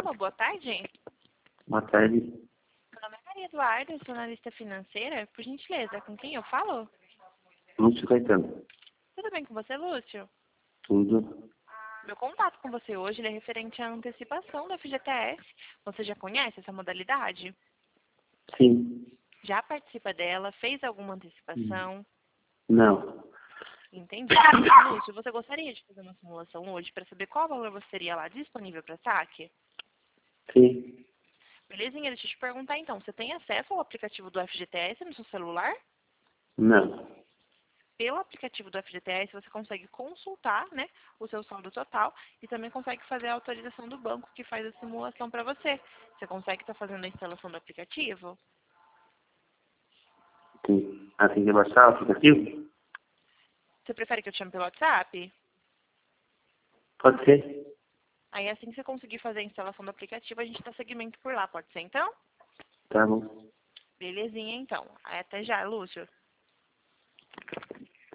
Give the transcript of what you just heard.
Alô, boa tarde. Boa tarde. Meu nome é Maria Eduarda, sou analista financeira. Por gentileza, com quem eu falo? Lúcio Caetano. Tudo bem com você, Lúcio? Tudo. Meu contato com você hoje ele é referente à antecipação do FGTS. Você já conhece essa modalidade? Sim. Já participa dela? Fez alguma antecipação? Não. Entendi. Lúcio, você gostaria de fazer uma simulação hoje para saber qual valor você teria lá disponível para saque? Sim. Belezinha, deixa eu te perguntar então, você tem acesso ao aplicativo do FGTS no seu celular? Não. Pelo aplicativo do FGTS você consegue consultar, né, o seu saldo total e também consegue fazer a autorização do banco que faz a simulação para você. Você consegue estar fazendo a instalação do aplicativo? Sim. Ah, tem que baixar o aplicativo? Você prefere que eu te chame pelo WhatsApp? Pode ser. Aí assim que você conseguir fazer a instalação do aplicativo, a gente dá seguimento por lá, pode ser então? Tá bom. Belezinha então. Aí, até já, Lúcio.